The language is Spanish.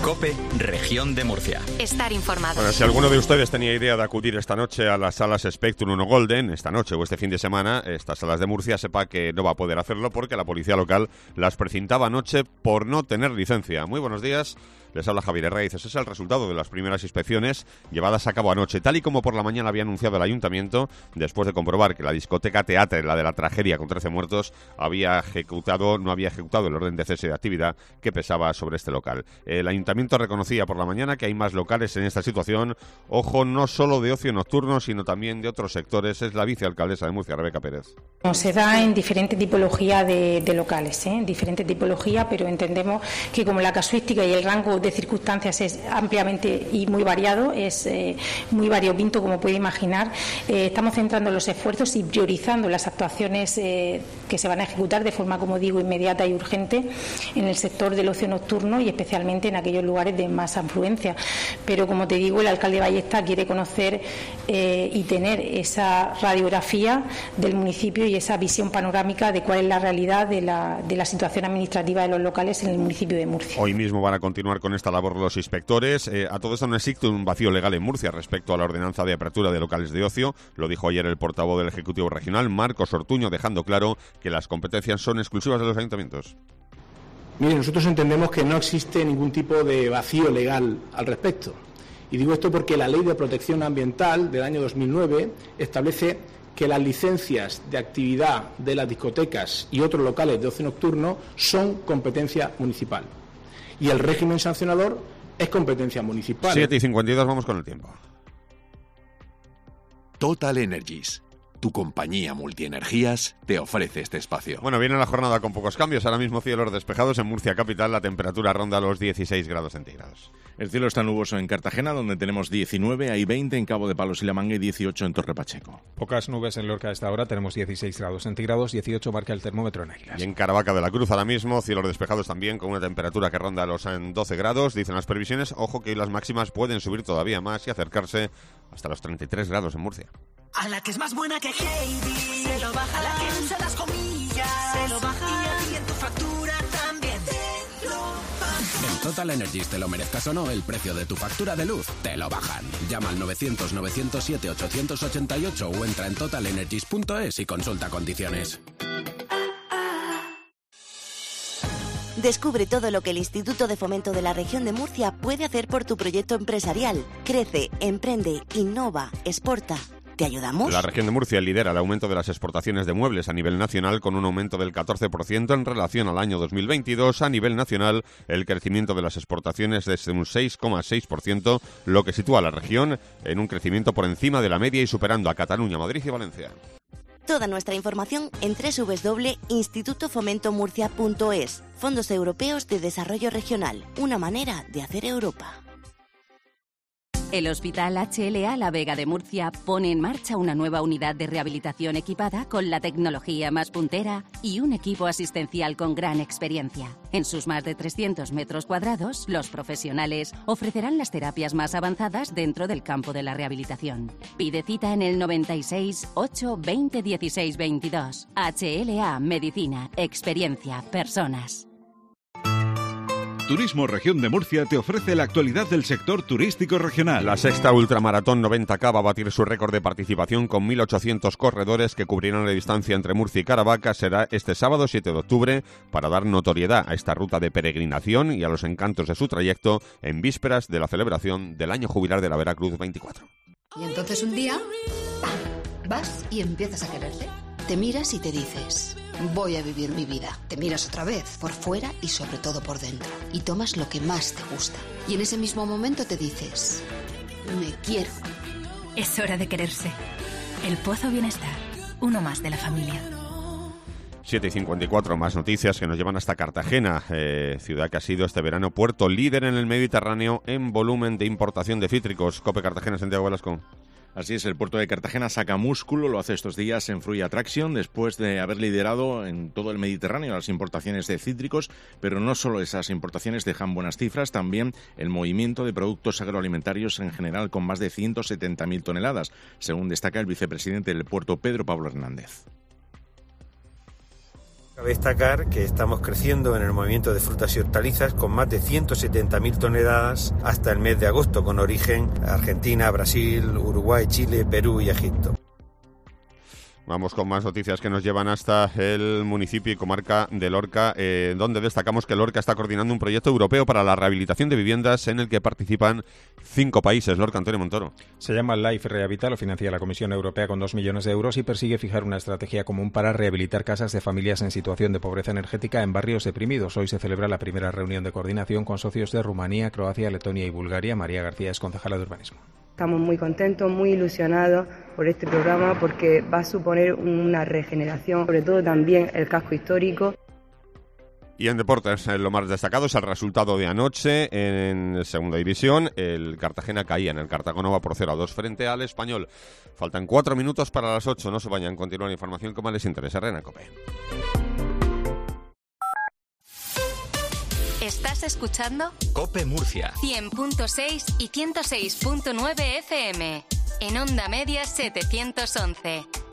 COPE, Región de Murcia. Estar informado. Bueno, si alguno de ustedes tenía idea de acudir esta noche a las salas Spectrum o Golden, esta noche o este fin de semana, estas salas de Murcia, sepa que no va a poder hacerlo porque la policía local las precintaba anoche por no tener licencia. Muy buenos días. Les habla Javier Herraiz. Ese es el resultado de las primeras inspecciones llevadas a cabo anoche, tal y como por la mañana había anunciado el ayuntamiento, después de comprobar que la discoteca Teatre, la de la tragedia con 13 muertos, no había ejecutado el orden de cese de actividad que pesaba sobre este local. El ayuntamiento reconocía por la mañana que hay más locales en esta situación. Ojo, no solo de ocio nocturno, sino también de otros sectores. Es la vicealcaldesa de Murcia, Rebeca Pérez. Se da en diferentes tipologías de locales, diferentes tipologías, pero entendemos que como la casuística y el rango de circunstancias es ampliamente y muy variado, es muy variopinto, como puede imaginar, estamos centrando los esfuerzos y priorizando las actuaciones que se van a ejecutar de forma, como digo, inmediata y urgente en el sector del ocio nocturno y especialmente en aquellos lugares de más afluencia. Pero, como te digo, el alcalde Ballesta quiere conocer y tener esa radiografía del municipio y esa visión panorámica de cuál es la realidad de la situación administrativa de los locales en el municipio de Murcia. Hoy mismo van a continuar con esta labor los inspectores. A todo esto no existe un vacío legal en Murcia respecto a la ordenanza de apertura de locales de ocio. Lo dijo ayer el portavoz del Ejecutivo Regional, Marcos Ortuño, dejando claro que las competencias son exclusivas de los ayuntamientos. Mire, nosotros entendemos que no existe ningún tipo de vacío legal al respecto. Y digo esto porque la Ley de Protección Ambiental del año 2009 establece que las licencias de actividad de las discotecas y otros locales de ocio nocturno son competencia municipal. Y el régimen sancionador es competencia municipal. 7:52, vamos con el tiempo. Total Energies, tu compañía multienergías, te ofrece este espacio. Bueno, viene la jornada con pocos cambios. Ahora mismo cielos despejados en Murcia capital. La temperatura ronda los 16 grados centígrados. El cielo está nuboso en Cartagena, donde tenemos 19, hay 20 en Cabo de Palos y La Manga y 18 en Torre Pacheco. Pocas nubes en Lorca a esta hora, tenemos 16 grados centígrados, 18 marca el termómetro en Águilas. Y en Caravaca de la Cruz ahora mismo, cielos despejados también, con una temperatura que ronda los 12 grados. Dicen las previsiones, ojo que las máximas pueden subir todavía más y acercarse hasta los 33 grados en Murcia. A la que es más buena que Heidi, se lo baja. A la que usa las comillas, se lo baja. Y a ti en tu factura también te lo baja. En Total Energies, te lo merezcas o no, el precio de tu factura de luz te lo bajan. Llama al 900-907-888 o entra en totalenergies.es y consulta condiciones. Descubre todo lo que el Instituto de Fomento de la Región de Murcia puede hacer por tu proyecto empresarial. Crece, emprende, innova, exporta. ¿Te ayudamos? La región de Murcia lidera el aumento de las exportaciones de muebles a nivel nacional con un aumento del 14% en relación al año 2022. A nivel nacional, el crecimiento de las exportaciones es de un 6,6%, lo que sitúa a la región en un crecimiento por encima de la media y superando a Cataluña, Madrid y Valencia. Toda nuestra información en www.institutofomentomurcia.es. Fondos Europeos de Desarrollo Regional. Una manera de hacer Europa. El Hospital HLA La Vega de Murcia pone en marcha una nueva unidad de rehabilitación equipada con la tecnología más puntera y un equipo asistencial con gran experiencia. En sus más de 300 metros cuadrados, los profesionales ofrecerán las terapias más avanzadas dentro del campo de la rehabilitación. Pide cita en el 96 8 20 16 22. HLA Medicina, experiencia, personas. Turismo Región de Murcia te ofrece la actualidad del sector turístico regional. La sexta ultramaratón 90K va a batir su récord de participación con 1.800 corredores que cubrirán la distancia entre Murcia y Caravaca. Será este sábado 7 de octubre para dar notoriedad a esta ruta de peregrinación y a los encantos de su trayecto en vísperas de la celebración del año jubilar de la Veracruz 24. Y entonces un día, ¡pam!, vas y empiezas a quererte. Te miras y te dices: voy a vivir mi vida. Te miras otra vez, por fuera y sobre todo por dentro. Y tomas lo que más te gusta. Y en ese mismo momento te dices: me quiero. Es hora de quererse. El Pozo Bienestar, uno más de la familia. 7:54, más noticias que nos llevan hasta Cartagena, ciudad que ha sido este verano puerto líder en el Mediterráneo en volumen de importación de cítricos. COPE Cartagena, Santiago Velasco. Así es, el puerto de Cartagena saca músculo, lo hace estos días en Fruit Attraction, después de haber liderado en todo el Mediterráneo las importaciones de cítricos, pero no solo esas importaciones dejan buenas cifras, también el movimiento de productos agroalimentarios en general, con más de 170.000 toneladas, según destaca el vicepresidente del puerto, Pedro Pablo Hernández. Cabe destacar que estamos creciendo en el movimiento de frutas y hortalizas con más de 170.000 toneladas hasta el mes de agosto, con origen Argentina, Brasil, Uruguay, Chile, Perú y Egipto. Vamos con más noticias que nos llevan hasta el municipio y comarca de Lorca, donde destacamos que Lorca está coordinando un proyecto europeo para la rehabilitación de viviendas en el que participan 5 países. Lorca, Antonio Montoro. Se llama Life Rehabilita, lo financia la Comisión Europea con 2 millones de euros y persigue fijar una estrategia común para rehabilitar casas de familias en situación de pobreza energética en barrios deprimidos. Hoy se celebra la primera reunión de coordinación con socios de Rumanía, Croacia, Letonia y Bulgaria. María García es concejala de urbanismo. Estamos muy contentos, muy ilusionados por este programa porque va a suponer una regeneración, sobre todo también el casco histórico. Y en deportes, lo más destacado es el resultado de anoche en Segunda División. El Cartagena caía en el Cartagonova por 0-2 frente al Español. Faltan 4 minutos para las 8. No se vayan, continúa la información como les interesa. Rena Cope. ¿Estás escuchando? Cope Murcia. 100.6 y 106.9 FM. En onda media 711.